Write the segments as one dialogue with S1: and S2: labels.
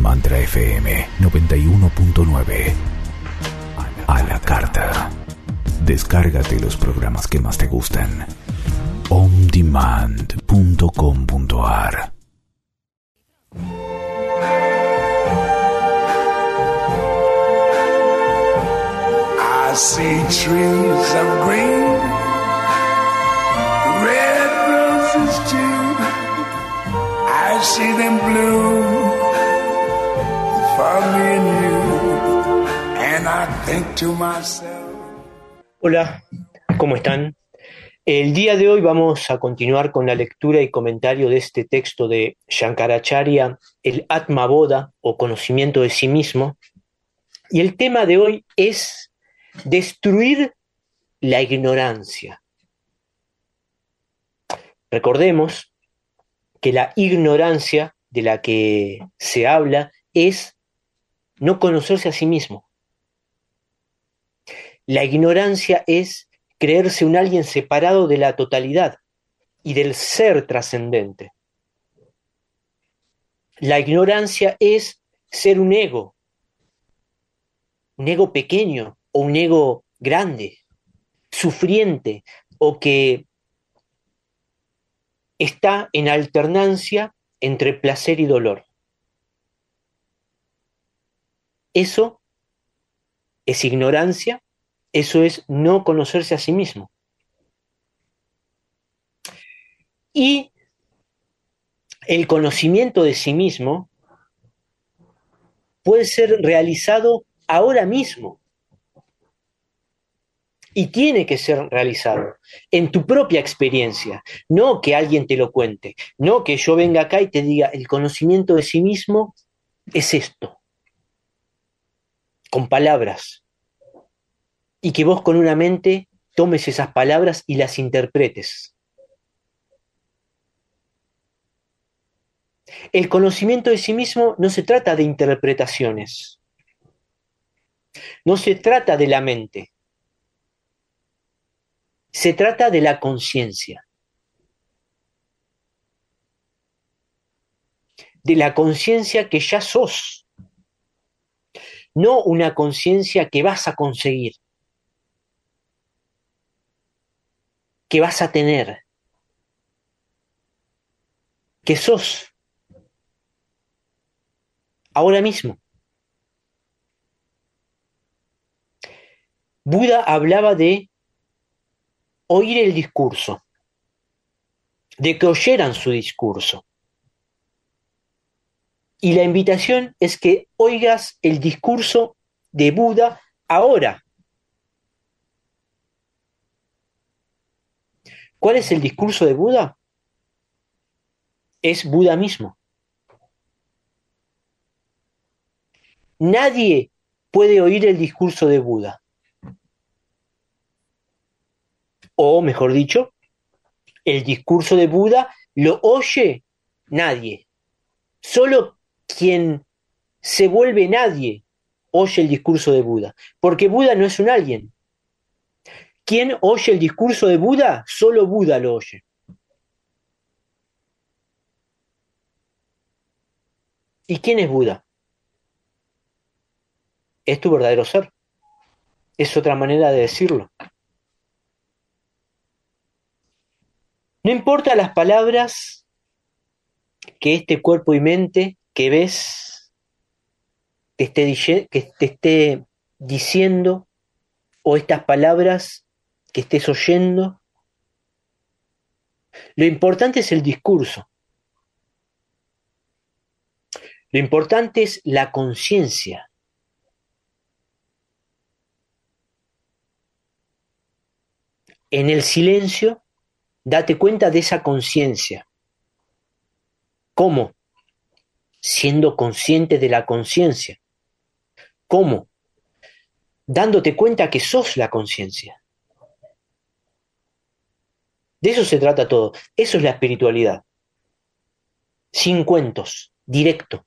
S1: Mantra FM 91.9. A la carta. Descárgate los programas que más te gustan. ondemand.com.ar.
S2: I see trees of green, red roses too. I see them bloom for me and you, and I think to myself.
S3: Hola, ¿cómo están? El día de hoy vamos a continuar con la lectura y comentario de este texto de Shankaracharya, el Atma Bodha o conocimiento de sí mismo. Y el tema de hoy es destruir la ignorancia. Recordemos que la ignorancia de la que se habla es no conocerse a sí mismo. La ignorancia es creerse un alguien separado de la totalidad y del ser trascendente. La ignorancia es ser un ego pequeño o un ego grande, sufriente o que está en alternancia entre placer y dolor. Eso es ignorancia, eso es no conocerse a sí mismo. Y el conocimiento de sí mismo puede ser realizado ahora mismo. Y tiene que ser realizado en tu propia experiencia, no que alguien te lo cuente, no que yo venga acá y te diga, el conocimiento de sí mismo es esto, con palabras, y que vos con una mente tomes esas palabras y las interpretes. El conocimiento de sí mismo no se trata de interpretaciones, no se trata de la mente, se trata de la conciencia. De la conciencia que ya sos, no una conciencia que vas a conseguir, que vas a tener, que sos ahora mismo. Buda hablaba de oír el discurso, de que oyeran su discurso. Y la invitación es que oigas el discurso de Buda ahora. ¿Cuál es el discurso de Buda? Es Buda mismo. Nadie puede oír el discurso de Buda. O, mejor dicho, el discurso de Buda lo oye nadie. Solo quien se vuelve nadie oye el discurso de Buda, porque Buda no es un alguien. ¿Quién oye el discurso de Buda? Solo Buda lo oye. ¿Y quién es Buda? Es tu verdadero ser. Es otra manera de decirlo. No importa las palabras que este cuerpo y mente que ves que te esté diciendo, o estas palabras que estés oyendo. Lo importante es el discurso. Lo importante es la conciencia. En el silencio, date cuenta de esa conciencia. ¿Cómo? Siendo consciente de la conciencia. ¿Cómo? Dándote cuenta que sos la conciencia. De eso se trata todo. Eso es la espiritualidad. Sin cuentos, directo.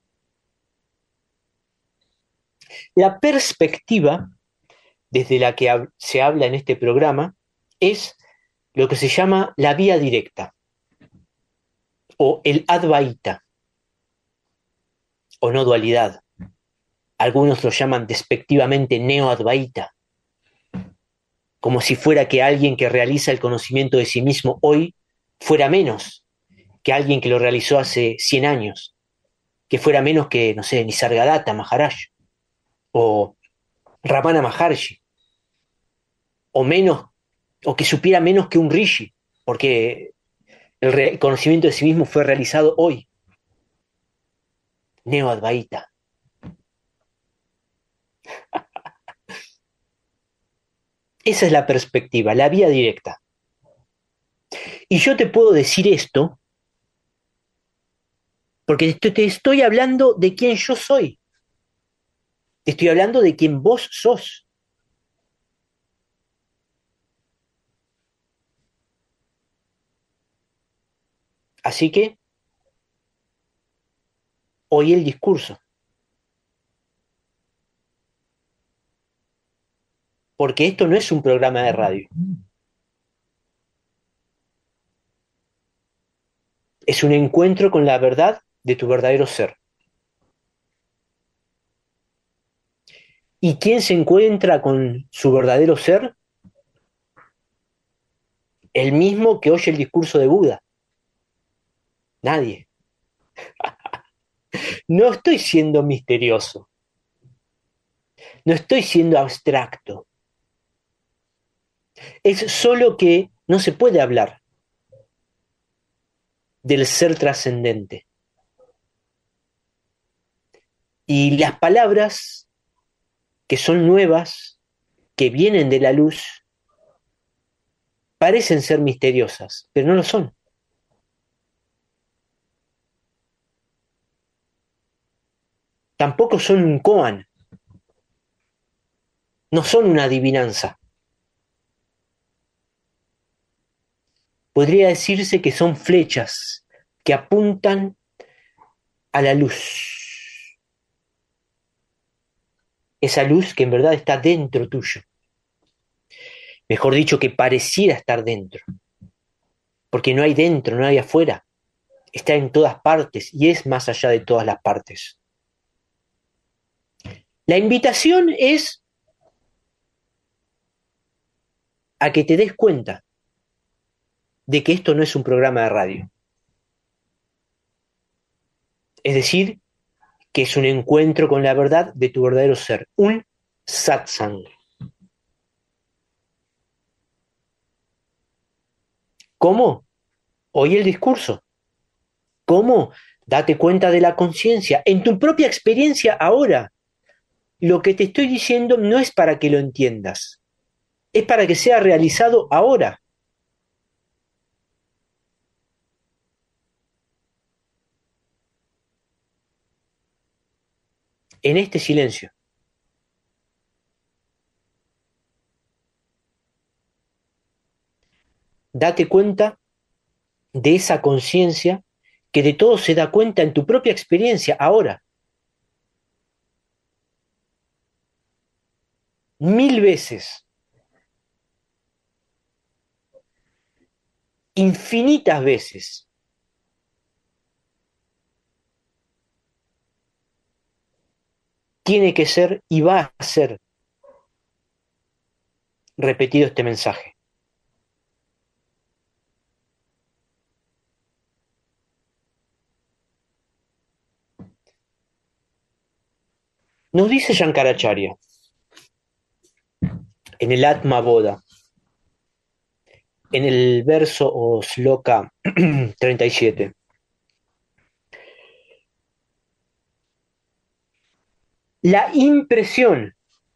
S3: La perspectiva desde la que se habla en este programa es lo que se llama la vía directa o el Advaita. o no dualidad. Algunos lo llaman despectivamente neo-advaita, como si fuera que alguien que realiza el conocimiento de sí mismo hoy fuera menos que alguien que lo realizó hace 100 años, que fuera menos que, no sé, Nisargadatta Maharaj, o Ramana Maharshi, o menos, o que supiera menos que un rishi, porque el conocimiento de sí mismo fue realizado hoy. Neo-advaita. Esa es la perspectiva, la vía directa. Y yo te puedo decir esto porque te estoy hablando de quién yo soy. Te estoy hablando de quién vos sos. Así que, oí el discurso. Porque esto no es un programa de radio. Es un encuentro con la verdad de tu verdadero ser. ¿Y quién se encuentra con su verdadero ser? El mismo que oye el discurso de Buda. Nadie. No estoy siendo misterioso. No estoy siendo abstracto. Es solo que no se puede hablar del ser trascendente. Y las palabras que son nuevas, que vienen de la luz, parecen ser misteriosas, pero no lo son. Tampoco son un koan, no son una adivinanza. Podría decirse que son flechas que apuntan a la luz. Esa luz que en verdad está dentro tuyo. Mejor dicho, que pareciera estar dentro. Porque no hay dentro, no hay afuera. Está en todas partes y es más allá de todas las partes. La invitación es a que te des cuenta de que esto no es un programa de radio. Es decir, que es un encuentro con la verdad de tu verdadero ser, un satsang. ¿Cómo? Oí el discurso. ¿Cómo? Date cuenta de la conciencia, en tu propia experiencia ahora. Lo que te estoy diciendo no es para que lo entiendas, es para que sea realizado ahora. En este silencio. Date cuenta de esa conciencia que de todo se da cuenta en tu propia experiencia ahora. 1000 veces. Infinitas veces. Tiene que ser y va a ser repetido este mensaje. Nos dice Shankaracharya en el Atma Bodha, en el verso o sloka 37. La impresión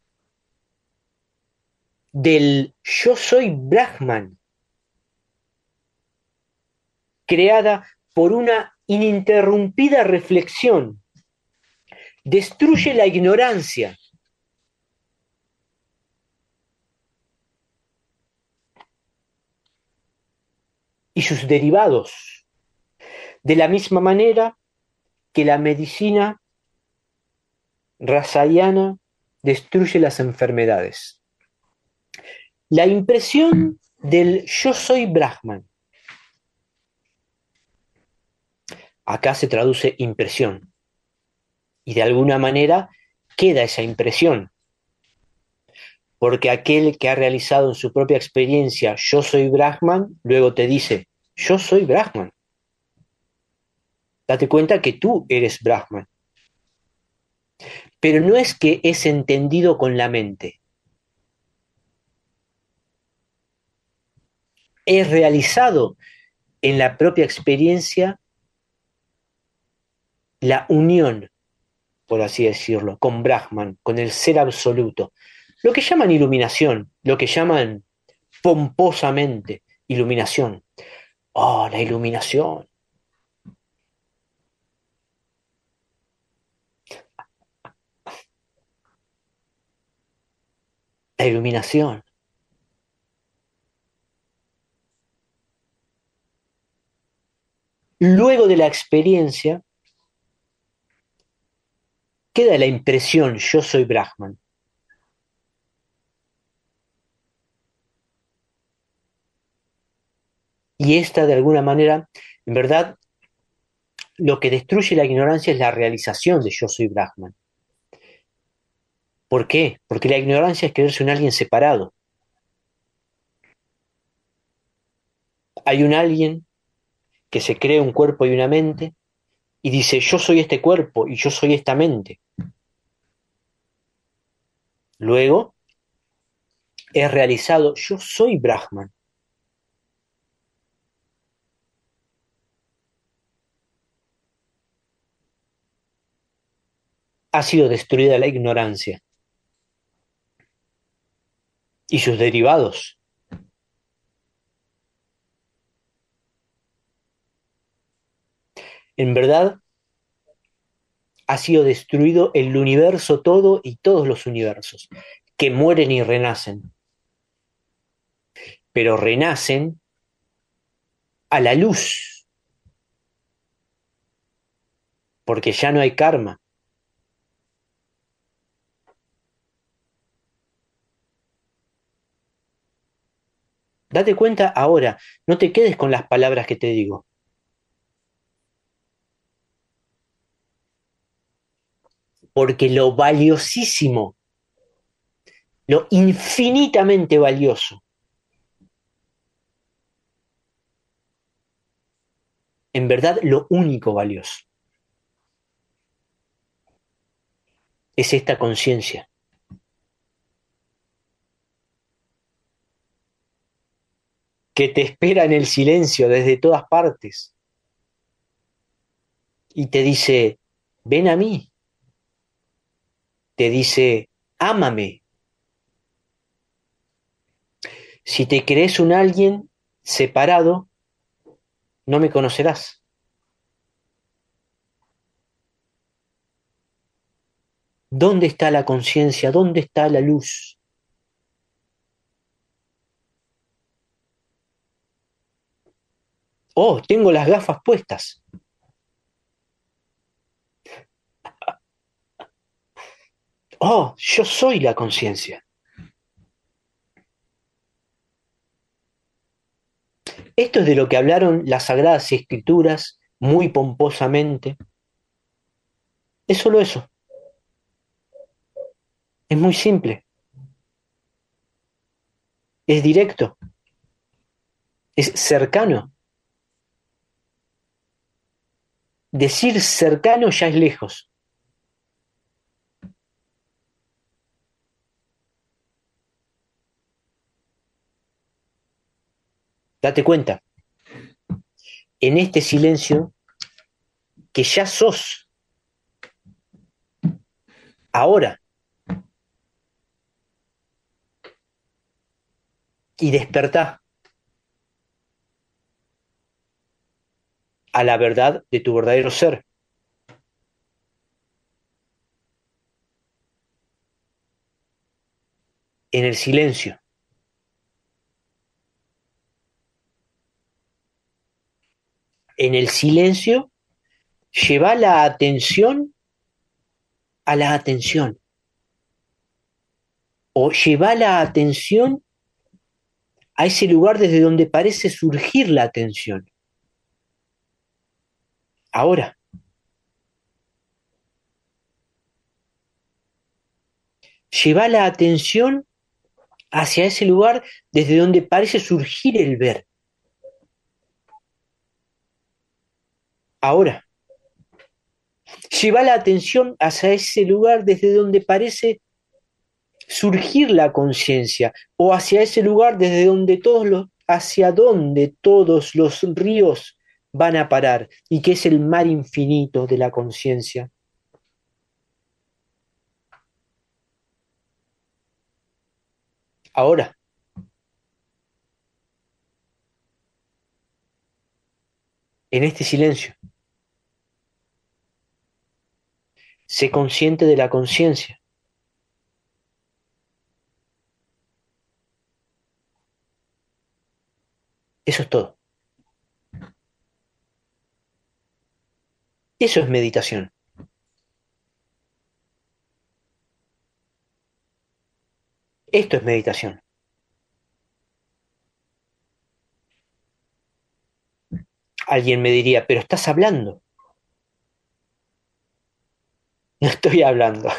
S3: del yo soy Brahman, creada por una ininterrumpida reflexión, destruye la ignorancia y sus derivados, de la misma manera que la medicina rasayana destruye las enfermedades. La impresión del yo soy Brahman, acá se traduce impresión, Y de alguna manera queda esa impresión, porque aquel que ha realizado en su propia experiencia yo soy Brahman, luego te dice yo soy Brahman. Date cuenta que tú eres Brahman. Pero no es que es entendido con la mente, es realizado en la propia experiencia la unión, por así decirlo, con Brahman, con el ser absoluto. Lo que llaman iluminación, lo que llaman pomposamente iluminación. Oh, la iluminación. La iluminación. Luego de la experiencia, queda la impresión, yo soy Brahman. Y esta, de alguna manera, en verdad, lo que destruye la ignorancia es la realización de yo soy Brahman. ¿Por qué? Porque la ignorancia es creerse un alguien separado. Hay un alguien que se cree un cuerpo y una mente y dice, yo soy este cuerpo y yo soy esta mente. Luego es realizado, yo soy Brahman. Ha sido destruida la ignorancia y sus derivados. En verdad, ha sido destruido el universo todo y todos los universos, que mueren y renacen, pero renacen a la luz, porque ya no hay karma. Date cuenta ahora, no te quedes con las palabras que te digo. Porque lo valiosísimo, lo infinitamente valioso, en verdad lo único valioso, es esta conciencia. Que te espera en el silencio desde todas partes y te dice, ven a mí, te dice, ámame. Si te crees un alguien separado, no me conocerás. ¿Dónde está la conciencia? ¿Dónde está la luz? Oh, tengo las gafas puestas. Oh, yo soy la conciencia. Esto es de lo que hablaron las Sagradas Escrituras muy pomposamente. Es solo eso. Es muy simple. Es directo. Es cercano. Decir cercano ya es lejos. Date cuenta. En este silencio que ya sos. Ahora. Y despertá a la verdad de tu verdadero ser. En el silencio. En el silencio, lleva la atención a la atención. O lleva la atención a ese lugar desde donde parece surgir la atención. Ahora. Lleva la atención hacia ese lugar desde donde parece surgir el ver. Ahora, lleva la atención hacia ese lugar desde donde parece surgir la conciencia, o hacia ese lugar desde donde hacia donde todos los ríos van a parar, y que es el mar infinito de la conciencia. Ahora, en este silencio, sé consciente de la conciencia. Eso es todo. Eso es meditación. Esto es meditación. Alguien me diría, pero estás hablando. No estoy hablando.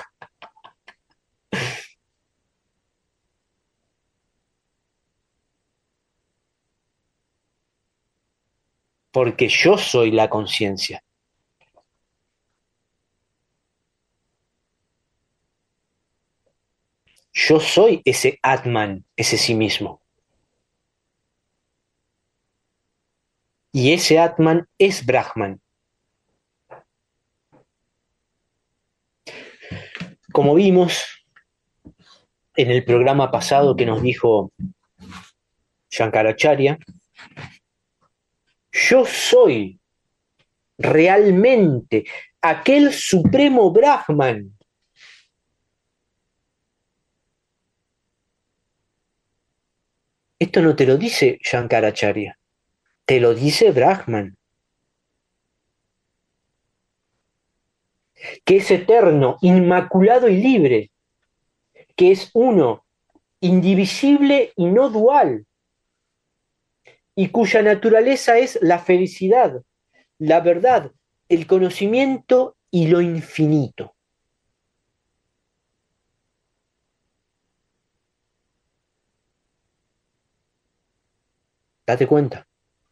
S3: Porque yo soy la conciencia. Yo soy ese Atman, ese sí mismo. Y ese Atman es Brahman. Como vimos en el programa pasado que nos dijo Shankaracharya, yo soy realmente aquel supremo Brahman. Esto no te lo dice Shankaracharya, te lo dice Brahman, que es eterno, inmaculado y libre, que es uno, indivisible y no dual, y cuya naturaleza es la felicidad, la verdad, el conocimiento y lo infinito. Date cuenta.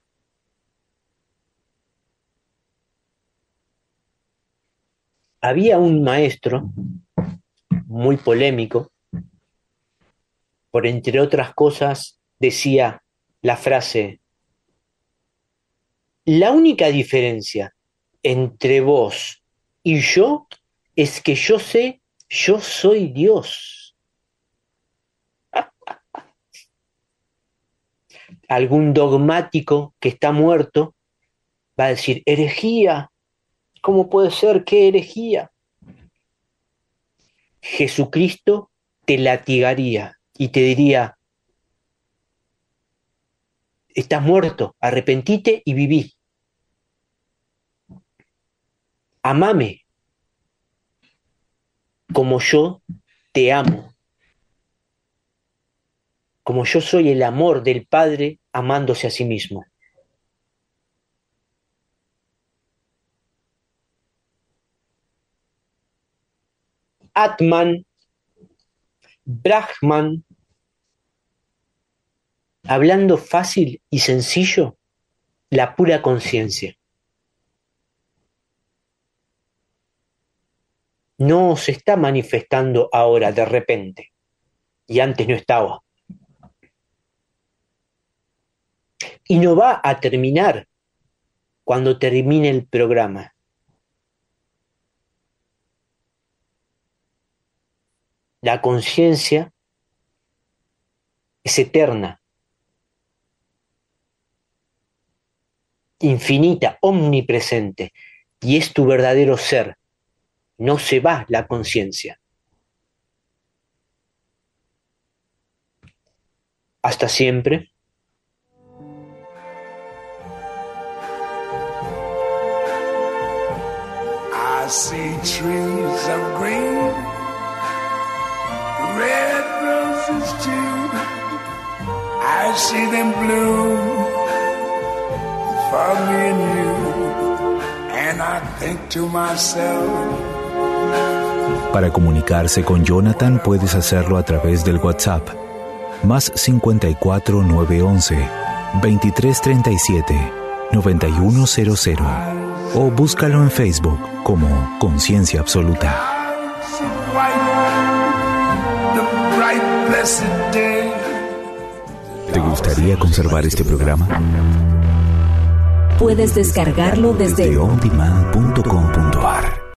S3: Había un maestro muy polémico, por entre otras cosas decía la frase: la única diferencia entre vos y yo es que yo sé, yo soy Dios. Algún dogmático que está muerto va a decir: herejía. ¿Cómo puede ser? ¿Qué herejía? Jesucristo te latigaría y te diría: estás muerto, arrepentite y viví. Amame como yo te amo, como yo soy el amor del Padre amándose a sí mismo. Atman, Brahman, hablando fácil y sencillo, la pura conciencia. No se está manifestando ahora de repente, y antes no estaba. Y no va a terminar cuando termine el programa. La conciencia es eterna, infinita, omnipresente, y es tu verdadero ser. No se va la conciencia. Hasta siempre.
S2: I see trees of green, red roses too. I see them bloom for me and you. And I think to myself,
S1: Para comunicarse con Jonathan puedes hacerlo a través del WhatsApp más 54 911 2337 9100 o búscalo en Facebook como Conciencia Absoluta. ¿Te gustaría conservar este programa?
S4: Puedes descargarlo desde
S1: ondemand.com.ar.